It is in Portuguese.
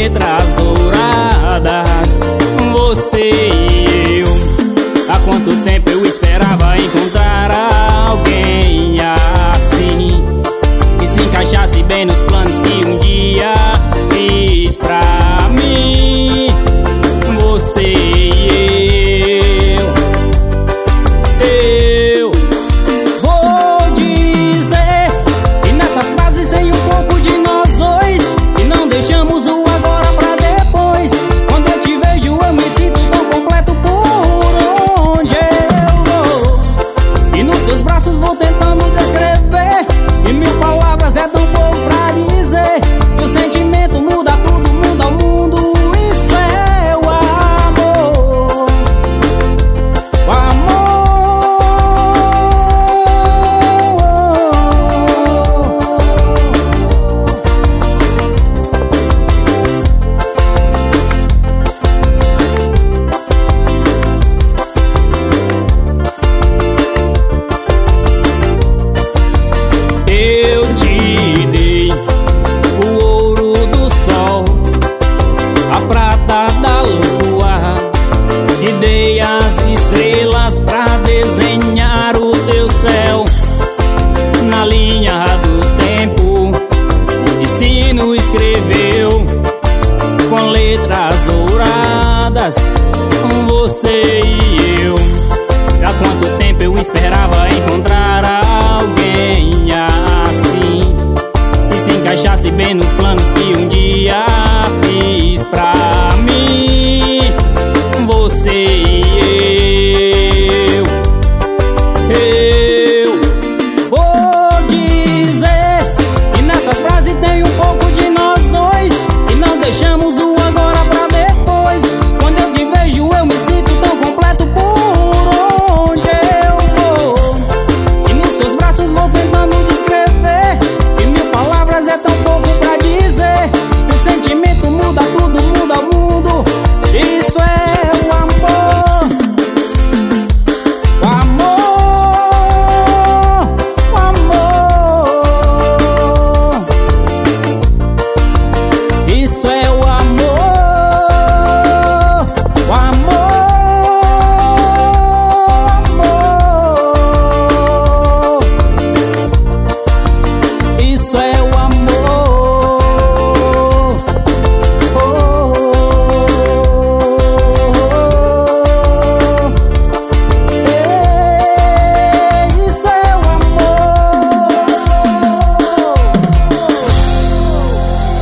letras douradas, você e eu. Há quanto tempo eu esperava encontrar alguém assim, que se encaixasse bem nos planos que um dia fiz pra mim. Você e eu vou dizer que nessas frases tem um pouco de nós dois, e não deixamos o agora pra depois. Quando eu te vejo eu me sinto tão completo por onde eu vou, e nos seus braços vou tentando descrever, e mil palavras é tão pouco pra dizer. E o sentimento muda tudo, muda o mundo. Isso é o amor, o amor. Eu te dei o ouro do sol, a prata da lua, te dei as estrelas pra desenhar o teu céu. Na linha do tempo o destino escreveu com letras douradas, você e eu. Há quanto tempo eu esperava encontrar alguém assim, que se encaixasse bem nos planos que um dia fiz pra mim. Você e eu vou dizer que nessas frases tem um pouco de nós dois, e não deixamos o agora pra depois. Quando eu te vejo eu me sinto tão completo por onde eu vou, e nos seus braços vou tentando descrever, e mil palavras é tão pouco pra dizer. E o sentimento muda tudo, muda o mundo. Isso é